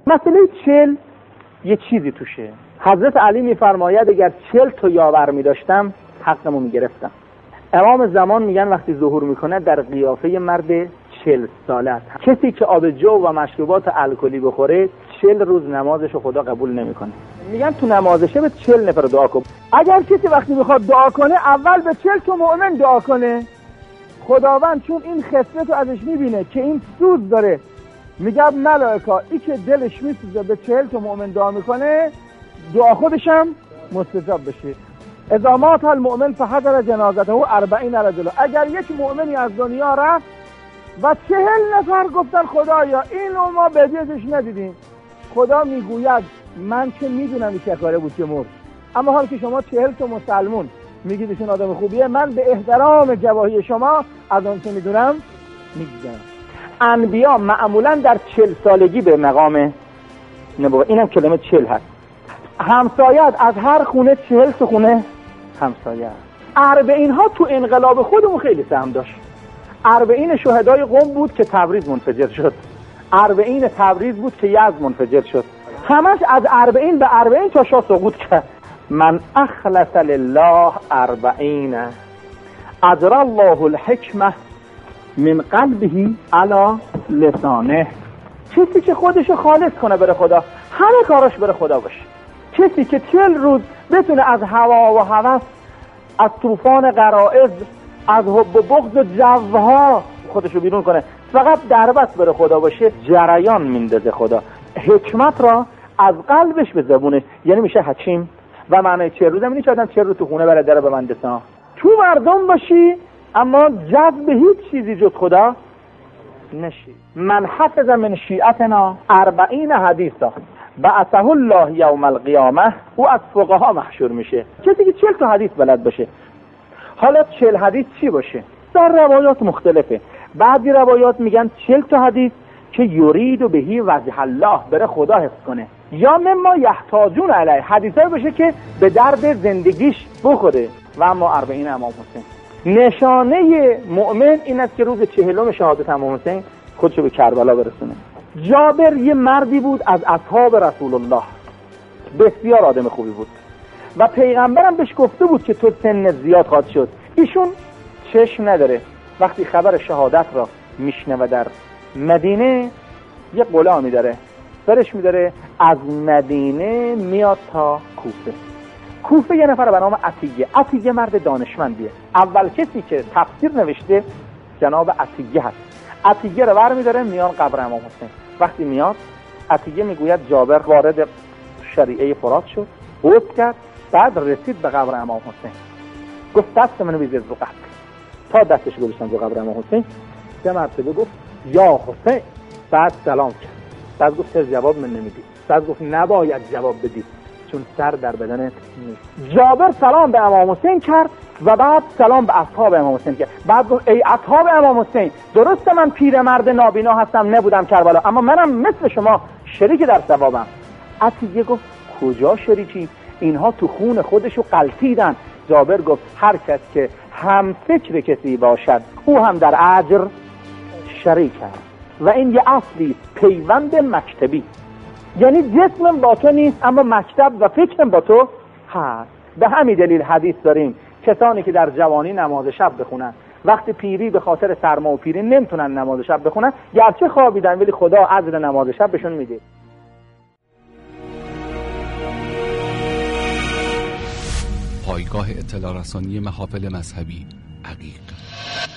مسئله 40 یه چیزی توشه. حضرت علی میفرماید اگر 40 تا یاور میداشتم حقمو میگرفتم. امام زمان میگن وقتی ظهور میکنه در قیافه مرد 40 ساله است. کسی که آب جو و مشروبات الکلی بخوره 40 روز نمازشو خدا قبول نمیکنه. میگن تو نمازشه به 40 نفر دعا کن. اگر کسی وقتی میخواد دعا کنه اول به 40 تا مؤمن دعا کنه. خداوند چون این خصلت رو ازش میبینه که این سوز داره، میگه ملائکه ای که دلش میسوزه به 40 تا مؤمن دعا میکنه دعا خودشم مستجاب بشه. اذا مات المؤمن فحضر جنازته 40 رجل. اگر یک مؤمنی از دنیا رفت و 40 نفر گفتن خدایا اینو ما بدیزش ندیدیم، خدا میگوید من که میدونم این چه کاره بود که مرد، اما حال که شما 40 تا مسلمون میگید ایشون آدم خوبیه، من به احترام گواهی شما از اون که میدونم میگم. انبیا معمولا در 40 سالگی به مقام نبوت، اینم کلمه 40 هست. همسایت از هر خونه 40 تا خونه همسایه. اربعین ها تو انقلاب خودمون خیلی سهم داشت. اربعین شهدای قم بود که تبریز منفجر شد. اربعین تبریز بود که یزد منفجر شد. همش از اربعین به اربعین تا شاه سقوط کرد. من اخلص لله 40 اجر الله الحکمه من قلبه علی لسانه. کسی که خودشو خالص کنه برای خدا، همه کاراش برای خدا باشه. کسی که 40 روز بتونه از هوا و هوس، از طوفان غرائز، از حب و بغض و جوها خودشو بیرون کنه، فقط دربست برای خدا باشه، جریان میندازه خدا حکمت را از قلبش به زبونش. یعنی میشه حکیم. و معنی 40 روز همینی که آدم 40 روز تو خونه بره در ببنده سا تو مردم باشی اما جذب هیچ چیزی جز خدا نشی. من حفظ من شیعتنا 40 حدیثا بعثه الله یوم القیامه، او از فقها محشور میشه. کسی که 40 تا حدیث بلد باشه. حالا 40 حدیث چی باشه؟ در روایات مختلفه. بعضی روایات میگن 40 تا حدیث که یرید و بهی وجه الله، بره خدا حفظ کنه، یا مما یحتاجون علیه، حدیثایی باشه که به درد زندگیش بخوره. و اما 40 امام حسین. نشانه مؤمن این است که روز 40 شهادت امام حسین خودشو به کربلا برسونه. جابر یه مردی بود از اصحاب رسول الله، بسیار آدم خوبی بود و پیغمبرم بهش گفته بود که تو سن زیاد خواهد شد. ایشون چشم نداره، وقتی خبر شهادت را میشنوه در مدینه یه غلامی داره، سرش میداره از مدینه میاد تا کوفه. کوفه یه نفر به نام عطیه مرد دانشمندیه. اول کسی که تفسیر نوشته جناب عطیه هست. عطیه رو برمی‌داره میان قبر امام حسین. وقتی میاد عطیه میگوید جابر وارد شریعه فرات شد، بود کرد، بعد رسید به قبر امام حسین، گفت دست منو بیزید رو قبر. تا دستش گذاشتن رو قبر امام حسین 3 مرتبه گفت یا حسین، بعد سلام کرد، بعد گفت چرا جواب من نمیدی؟ بعد گفت نباید جواب بدی چون سر در بدنت نیست. جابر سلام به امام حسین کرد و بعد سلام به اصحاب امام حسین کرد. بعد گفت ای اصحاب امام حسین، درسته من پیرمرد نابینا هستم، نبودم کربلا، اما منم مثل شما شریک در ثوابم. عطیه گفت کجا شریکی؟ اینها تو خون خودشو غلطیدن. جابر گفت هر کس که هم فکر کسی باشد او هم در اجر شریک است و این یه اصلی پیوند مکتبی، یعنی جسمم با تو نیست اما مکتب و فکرم با تو هست. به همین دلیل حدیث داریم کسانی که در جوانی نماز شب بخونن وقتی پیری به خاطر سرما و پیری نمیتونن نماز شب بخونن، گرچه خوابیدن ولی خدا اجر نماز شب بهشون میده. پایگاه اطلاع رسانی محافل مذهبی عقیق.